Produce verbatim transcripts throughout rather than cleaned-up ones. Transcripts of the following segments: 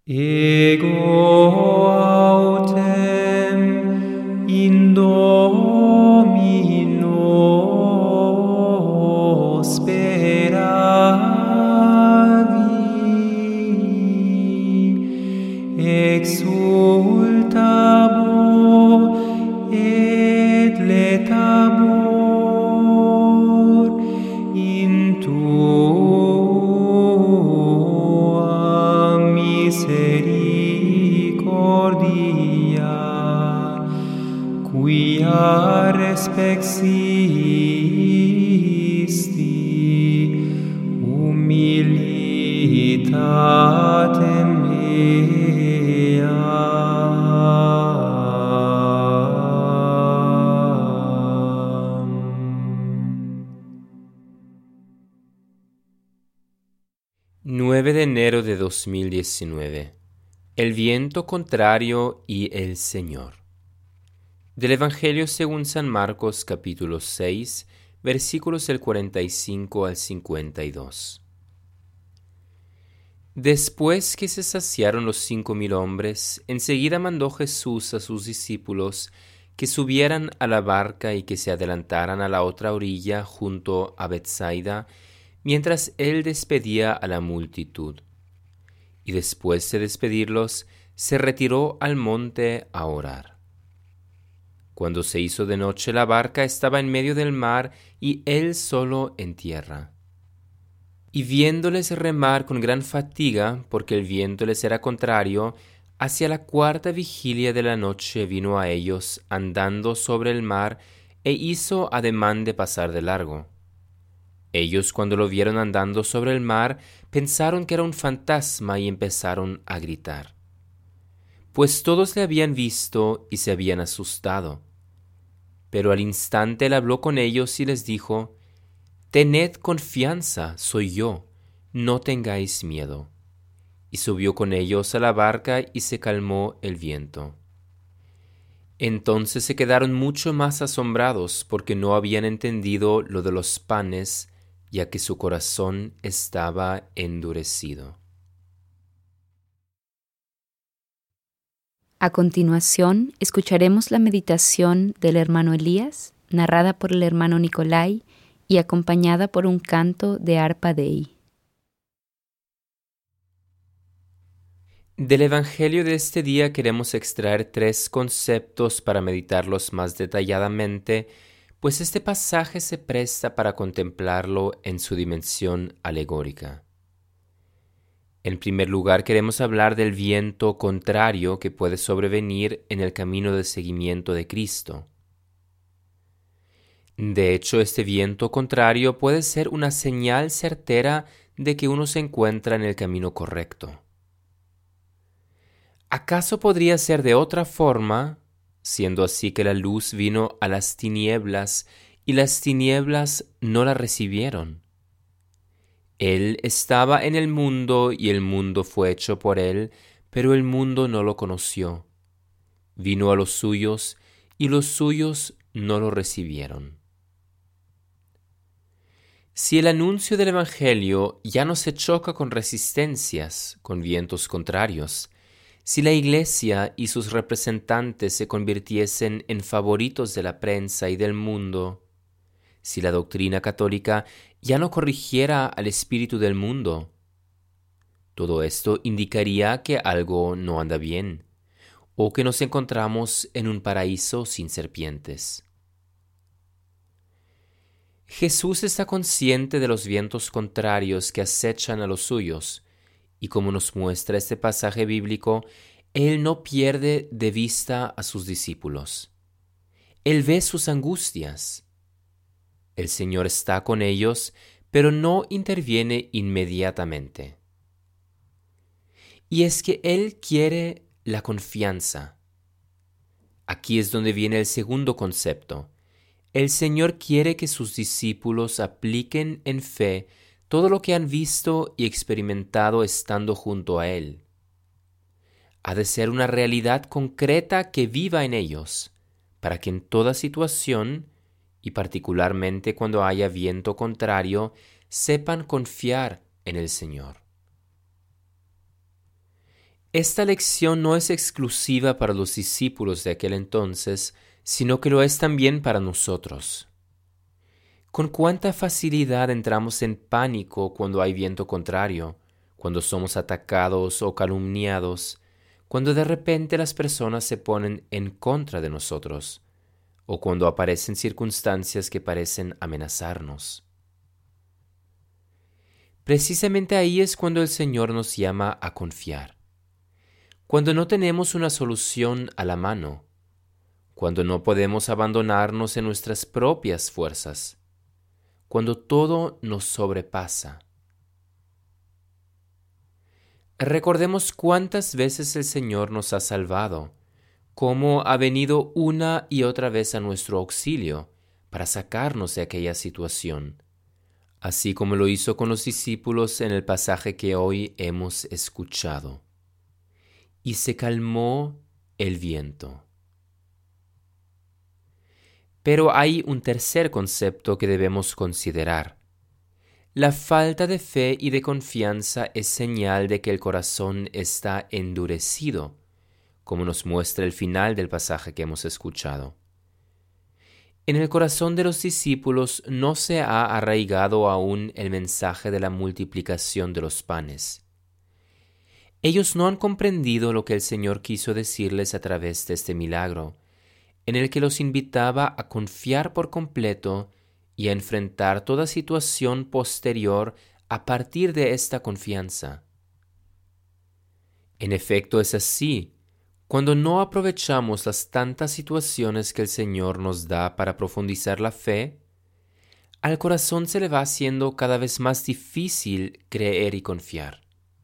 Ego autem in Domino speravi, exultabo et letabor in tua misericordia, quia respexisti humilitatem nueve de enero de dos mil diecinueve. El viento contrario y el Señor. Del Evangelio según San Marcos capítulo seis, versículos del cuarenta y cinco al cincuenta y dos. Después que se saciaron los cinco mil hombres, enseguida mandó Jesús a sus discípulos que subieran a la barca y que se adelantaran a la otra orilla junto a Betsaida, mientras él despedía a la multitud. Y después de despedirlos, se retiró al monte a orar. Cuando se hizo de noche, la barca estaba en medio del mar y él solo en tierra. Y viéndoles remar con gran fatiga, porque el viento les era contrario, hacia la cuarta vigilia de la noche vino a ellos andando sobre el mar e hizo ademán de pasar de largo. Ellos, cuando lo vieron andando sobre el mar, pensaron que era un fantasma y empezaron a gritar, pues todos le habían visto y se habían asustado. Pero al instante él habló con ellos y les dijo: «Tened confianza, soy yo, no tengáis miedo». Y subió con ellos a la barca y se calmó el viento. Entonces se quedaron mucho más asombrados porque no habían entendido lo de los panes, ya que su corazón estaba endurecido. A continuación, escucharemos la meditación del hermano Elías, narrada por el hermano Nicolai y acompañada por un canto de arpa Dei. Del Evangelio de este día queremos extraer tres conceptos para meditarlos más detalladamente, pues este pasaje se presta para contemplarlo en su dimensión alegórica. En primer lugar, queremos hablar del viento contrario que puede sobrevenir en el camino de seguimiento de Cristo. De hecho, este viento contrario puede ser una señal certera de que uno se encuentra en el camino correcto. ¿Acaso podría ser de otra forma, siendo así que la luz vino a las tinieblas y las tinieblas no la recibieron? Él estaba en el mundo y el mundo fue hecho por él, pero el mundo no lo conoció. Vino a los suyos y los suyos no lo recibieron. Si el anuncio del Evangelio ya no se choca con resistencias, con vientos contrarios, si la Iglesia y sus representantes se convirtiesen en favoritos de la prensa y del mundo, si la doctrina católica ya no corrigiera al espíritu del mundo, todo esto indicaría que algo no anda bien, o que nos encontramos en un paraíso sin serpientes. Jesús está consciente de los vientos contrarios que acechan a los suyos, y como nos muestra este pasaje bíblico, Él no pierde de vista a sus discípulos. Él ve sus angustias. El Señor está con ellos, pero no interviene inmediatamente. Y es que Él quiere la confianza. Aquí es donde viene el segundo concepto. El Señor quiere que sus discípulos apliquen en fe todo lo que han visto y experimentado estando junto a Él. Ha de ser una realidad concreta que viva en ellos, para que en toda situación, y particularmente cuando haya viento contrario, sepan confiar en el Señor. Esta lección no es exclusiva para los discípulos de aquel entonces, sino que lo es también para nosotros. Con cuánta facilidad entramos en pánico cuando hay viento contrario, cuando somos atacados o calumniados, cuando de repente las personas se ponen en contra de nosotros, o cuando aparecen circunstancias que parecen amenazarnos. Precisamente ahí es cuando el Señor nos llama a confiar. Cuando no tenemos una solución a la mano, cuando no podemos abandonarnos en nuestras propias fuerzas, cuando todo nos sobrepasa. Recordemos cuántas veces el Señor nos ha salvado, cómo ha venido una y otra vez a nuestro auxilio para sacarnos de aquella situación, así como lo hizo con los discípulos en el pasaje que hoy hemos escuchado. Y se calmó el viento. Pero hay un tercer concepto que debemos considerar. La falta de fe y de confianza es señal de que el corazón está endurecido, como nos muestra el final del pasaje que hemos escuchado. En el corazón de los discípulos no se ha arraigado aún el mensaje de la multiplicación de los panes. Ellos no han comprendido lo que el Señor quiso decirles a través de este milagro, en el que los invitaba a confiar por completo y a enfrentar toda situación posterior a partir de esta confianza. En efecto, es así. Cuando no aprovechamos las tantas situaciones que el Señor nos da para profundizar la fe, al corazón se le va haciendo cada vez más difícil creer y confiar.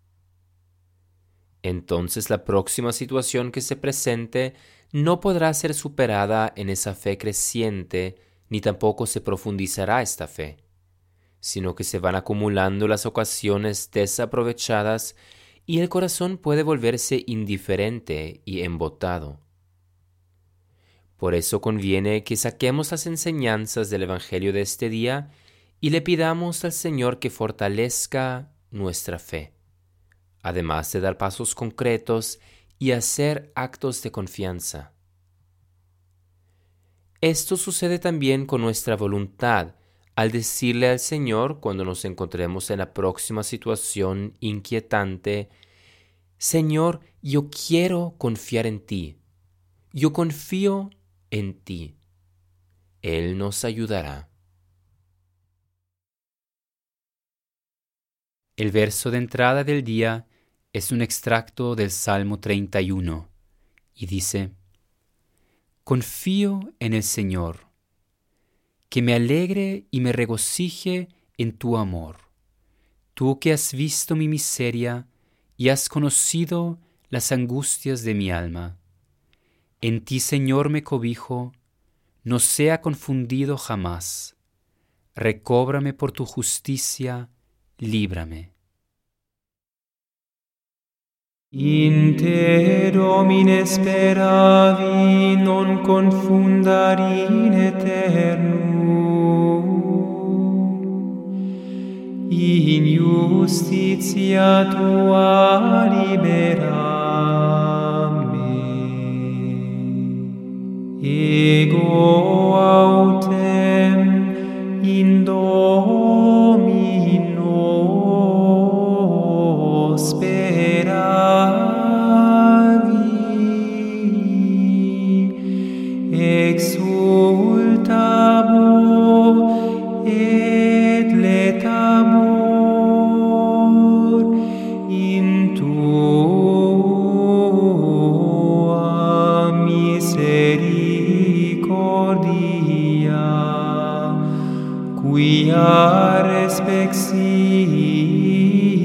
Entonces la próxima situación que se presente no podrá ser superada en esa fe creciente, ni tampoco se profundizará esta fe, sino que se van acumulando las ocasiones desaprovechadas y el corazón puede volverse indiferente y embotado. Por eso conviene que saquemos las enseñanzas del Evangelio de este día y le pidamos al Señor que fortalezca nuestra fe, además de dar pasos concretos y hacer actos de confianza. Esto sucede también con nuestra voluntad, al decirle al Señor cuando nos encontremos en la próxima situación inquietante: Señor, yo quiero confiar en ti, yo confío en ti. Él nos ayudará. El verso de entrada del día es un extracto del Salmo treinta y uno y dice: Confío en el Señor, que me alegre y me regocije en tu amor, tú que has visto mi miseria y has conocido las angustias de mi alma. En ti, Señor, me cobijo, no sea confundido jamás. Recóbrame por tu justicia, líbrame. In te, Domine, speravi, non confundar in aeternum. In justitia tua liberame. Ego autem in Domino speravi. Exultabo et letamor in tua misericordia, quia respexit